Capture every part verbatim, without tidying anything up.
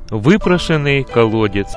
Выпрошенный колодец.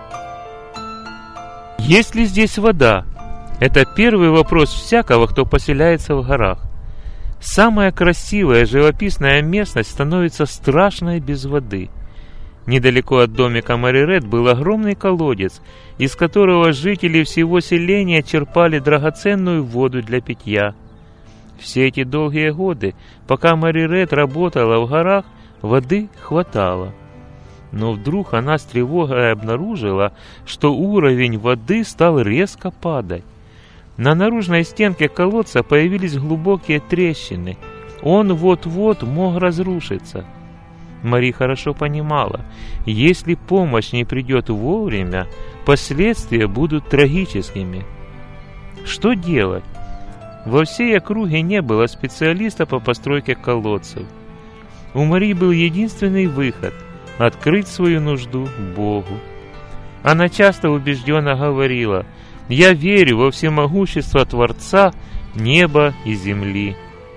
Есть ли здесь вода? Это первый вопрос всякого, кто поселяется в горах. Самая красивая живописная местность становится страшной без воды. Недалеко от домика Мари Ред был огромный колодец, из которого жители всего селения черпали драгоценную воду для питья. Все эти долгие годы, пока Мари Ред работала в горах, воды хватало. Но вдруг она с тревогой обнаружила, что уровень воды стал резко падать. На наружной стенке колодца появились глубокие трещины. Он вот-вот мог разрушиться. Мари хорошо понимала, если помощь не придет вовремя, последствия будут трагическими. Что делать? Во всей округе не было специалиста по постройке колодцев. У Мари был единственный выход – открыть свою нужду Богу. Она часто убежденно говорила: «Я верю во всемогущество Творца неба и земли».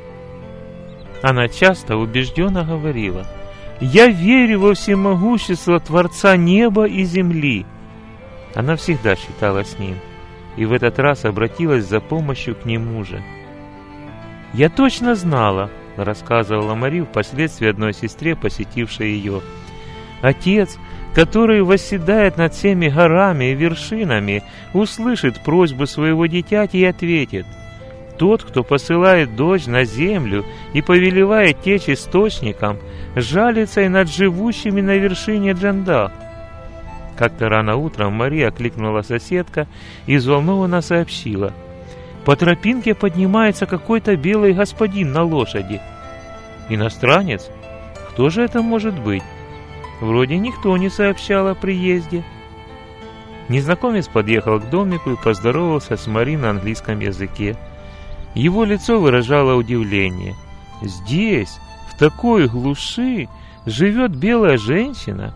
Она часто убежденно говорила: «Я верю во всемогущество Творца неба и земли». Она всегда считала с Ним, и в этот раз обратилась за помощью к Нему же. «Я точно знала», — рассказывала Мари впоследствии одной сестре, посетившей ее, «Отец, который восседает над всеми горами и вершинами, услышит просьбу своего дитяти и ответит: тот, кто посылает дождь на землю и повелевает течь источникам, жалится и над живущими на вершине Джандах». Как-то рано утром Мария окликнула соседка и взволнованно сообщила: «По тропинке поднимается какой-то белый господин на лошади». «Иностранец? Кто же это может быть? Вроде никто не сообщал о приезде». Незнакомец подъехал к домику и поздоровался с Мари на английском языке. Его лицо выражало удивление. «Здесь, в такой глуши, живет белая женщина?»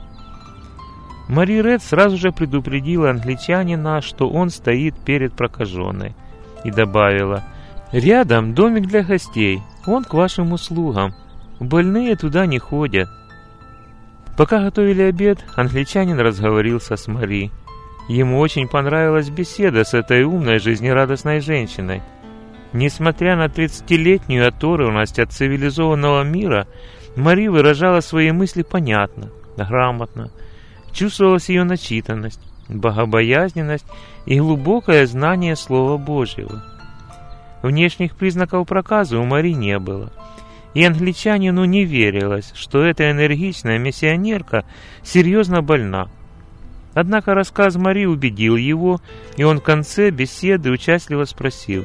Мари Ред сразу же предупредила англичанина, что он стоит перед прокаженной, и добавила: «Рядом домик для гостей, он к вашим услугам. Больные туда не ходят». Пока готовили обед, англичанин разговорился с Мари. Ему очень понравилась беседа с этой умной, жизнерадостной женщиной. Несмотря на тридцатилетнюю оторванность от цивилизованного мира, Мари выражала свои мысли понятно, грамотно. Чувствовалась ее начитанность, богобоязненность и глубокое знание Слова Божьего. Внешних признаков проказа у Мари не было, и англичанину не верилось, что эта энергичная миссионерка серьезно больна. Однако рассказ Мари убедил его, и он в конце беседы участливо спросил: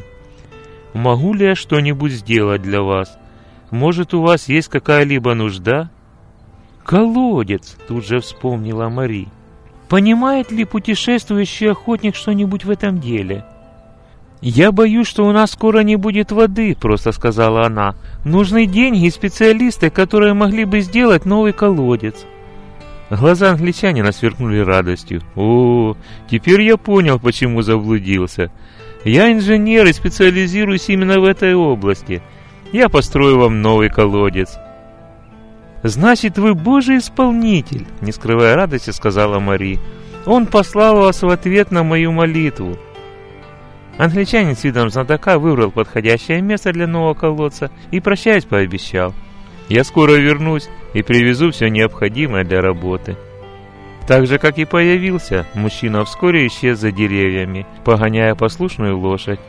«Могу ли я что-нибудь сделать для вас? Может, у вас есть какая-либо нужда?» «Колодец!» — тут же вспомнила Мари. «Понимает ли путешествующий охотник что-нибудь в этом деле?» «Я боюсь, что у нас скоро не будет воды», — просто сказала она. «Нужны деньги и специалисты, которые могли бы сделать новый колодец». Глаза англичанина сверкнули радостью. «О, теперь я понял, почему заблудился. Я инженер и специализируюсь именно в этой области. Я построю вам новый колодец». «Значит, вы Божий исполнитель», — не скрывая радости, сказала Мари. «Он послал вас в ответ на мою молитву». Англичанин с видом знатока выбрал подходящее место для нового колодца и, прощаясь, пообещал: «Я скоро вернусь и привезу все необходимое для работы». Так же, как и появился, мужчина вскоре исчез за деревьями, погоняя послушную лошадь.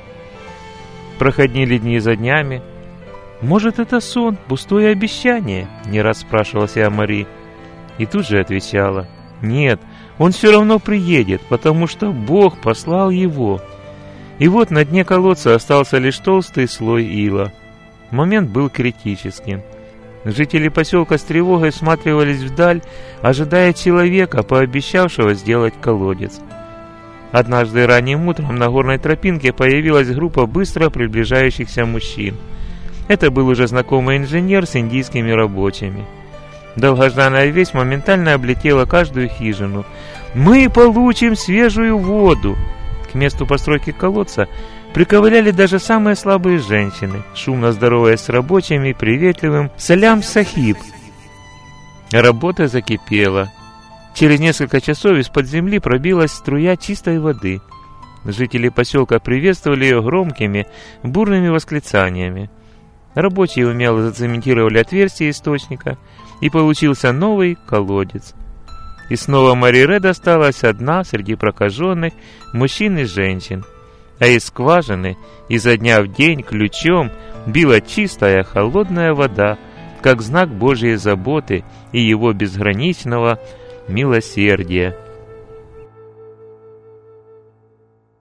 Проходили дни за днями. «Может, это сон, пустое обещание?» — не раз спрашивала себя Мари. И тут же отвечала: «Нет, он все равно приедет, потому что Бог послал его». И вот на дне колодца остался лишь толстый слой ила. Момент был критическим. Жители поселка с тревогой всматривались вдаль, ожидая человека, пообещавшего сделать колодец. Однажды ранним утром на горной тропинке появилась группа быстро приближающихся мужчин. Это был уже знакомый инженер с индийскими рабочими. Долгожданная весть моментально облетела каждую хижину. «Мы получим свежую воду!» К месту постройки колодца приковыляли даже самые слабые женщины, шумно здороваясь с рабочими приветливым «Салям, сахиб!». Работа закипела. Через несколько часов из-под земли пробилась струя чистой воды. Жители поселка приветствовали ее громкими, бурными восклицаниями. Рабочие умело зацементировали отверстие источника, и получился новый колодец. И снова Мари-Ре осталась одна среди прокаженных мужчин и женщин, а из скважины изо дня в день ключом била чистая холодная вода, как знак Божьей заботы и Его безграничного милосердия.